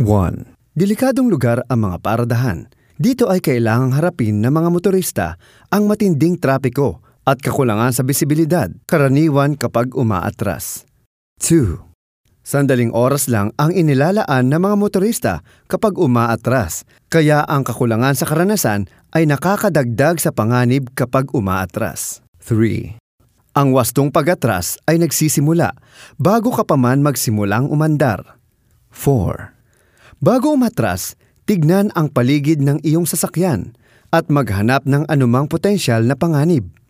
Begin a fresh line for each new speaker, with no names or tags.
1. Delikadong lugar ang mga paradahan. Dito ay kailangang harapin ng mga motorista ang matinding trapiko at kakulangan sa bisibilidad, karaniwan kapag umaatras. 2. Sandaling oras lang ang inilalaan ng mga motorista kapag umaatras, kaya ang kakulangan sa karanasan ay nakakadagdag sa panganib kapag umaatras. 3. Ang wastong pag-atras ay nagsisimula bago ka pa man magsimulang umandar. 4. Bago umatras, tignan ang paligid ng iyong sasakyan at maghanap ng anumang potensyal na panganib.